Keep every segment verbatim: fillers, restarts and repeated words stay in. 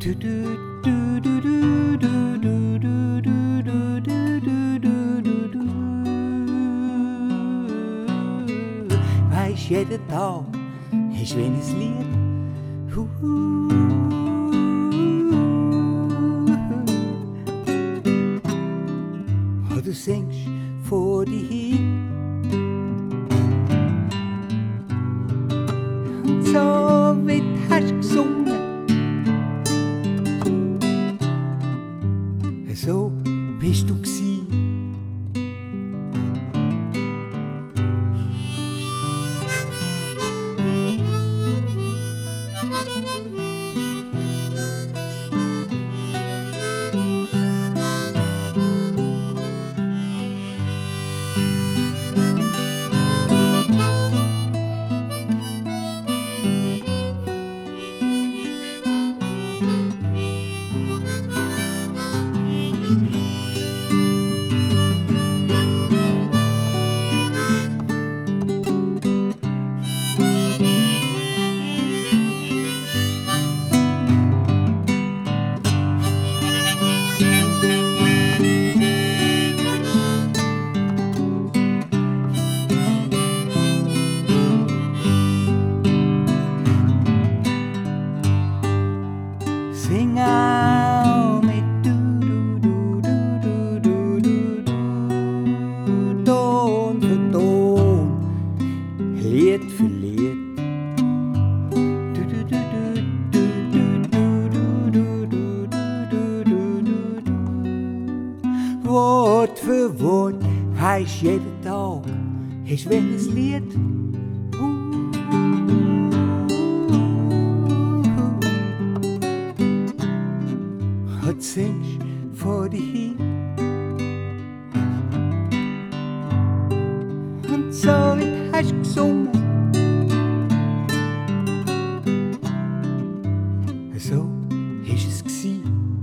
Weisst, jeden Tag ist wie ein Lied. Und du singst vor dir hin. Und so wie du hast gesungen, so bist du gsi. Sing auch mit du, du, du, du, du, du, du, Ton für Ton, Lied für Lied. Du, du, du, du, du, du, du, du, du, du, du, du, du. Wort für Wort, heisst jeden Tag, ist wie ein Lied. Und singst vor dir hin. Und so wie du hast gesungen, so ist es gsi.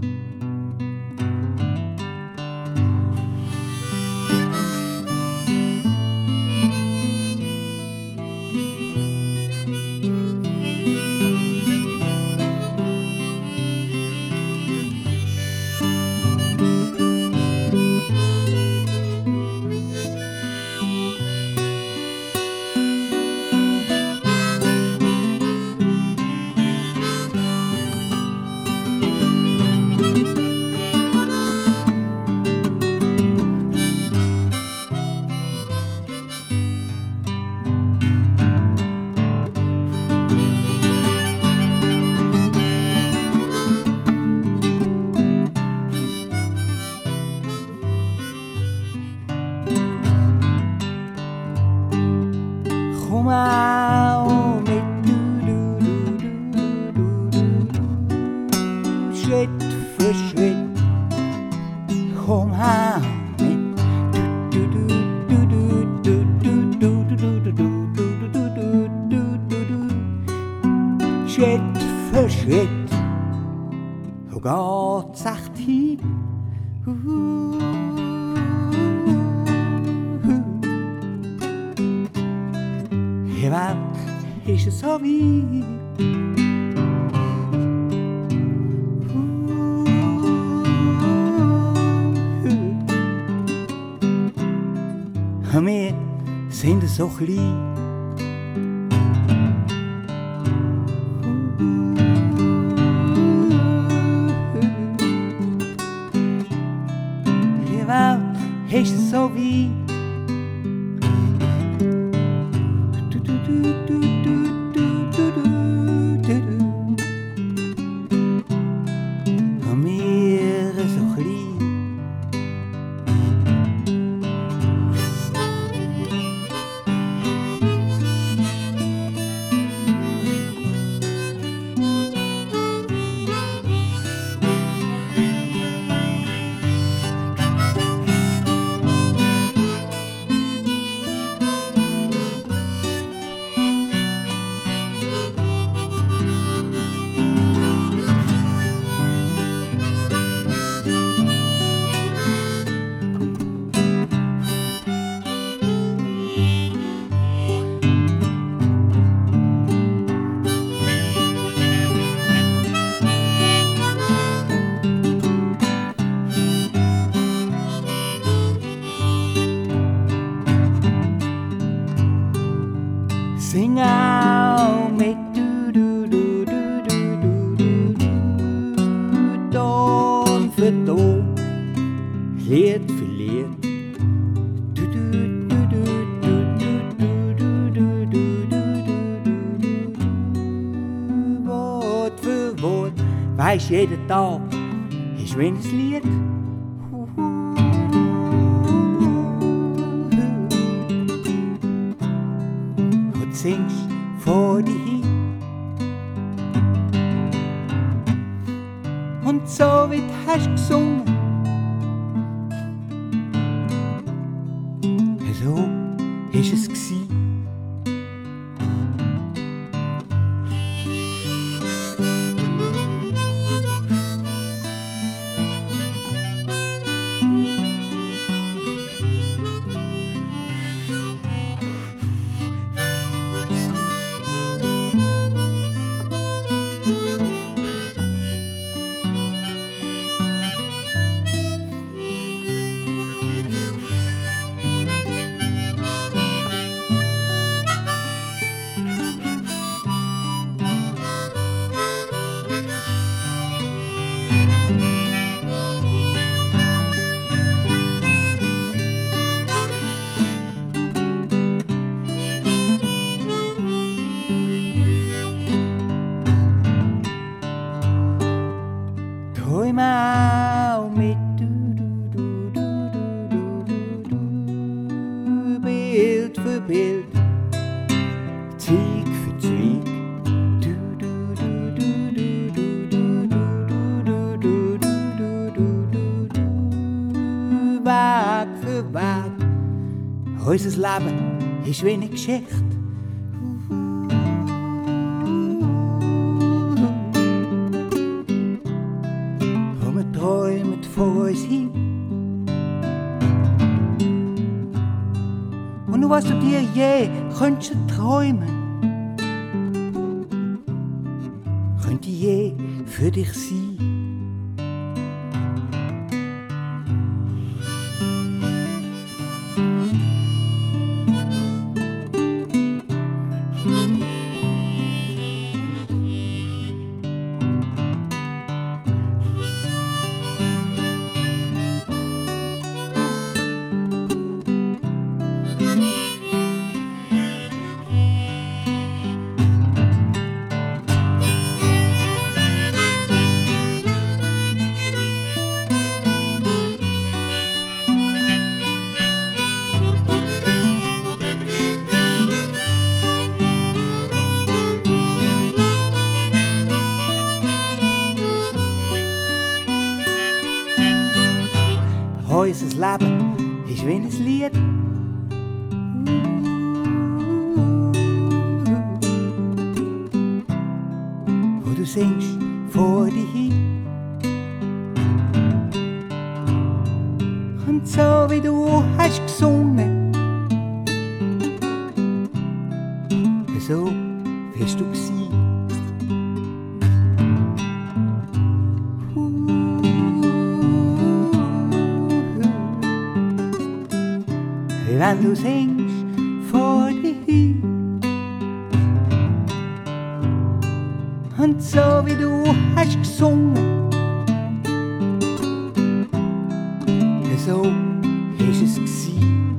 Komm auch mit du, du, du, du, du, du, du, Schritt für Schritt. Komm auch mit du, du, du, du, du, du, du, du, du, du, du, du, du, du, du, du, Schritt für Schritt. So geht's echt hin. Die Welt ist so weit. Wir sind so klein. Die Welt ist so weit. so, Lied für Lied. Du, du, du, du, du, du, du, du, du, du, du. Wort für Wort, weisst jeden Tag, ist wie ein Lied. Und singst vor dir hin. Und so wie du hast gesungen, so ist es gsi. Träum auch mit du, du, du, du, du, du, du, Bild für Bild, Zweig für Zweig. Du, du, du, du, du, du, du, du, du, du, du, du, du, Weg für Weg. Unser Leben ist wie eine Geschichte. Träumet vor uns hin. Und nur was du dir je könntest träumen, könnte je für dich sein. Unser Leben ist wie ein Lied. Wo du singst vor dir hin. Und so wie du hast gesungen, so wirst du gsi. Wenn du singst vor dir hin. Und so wie du hast gesungen, so ist es gsi.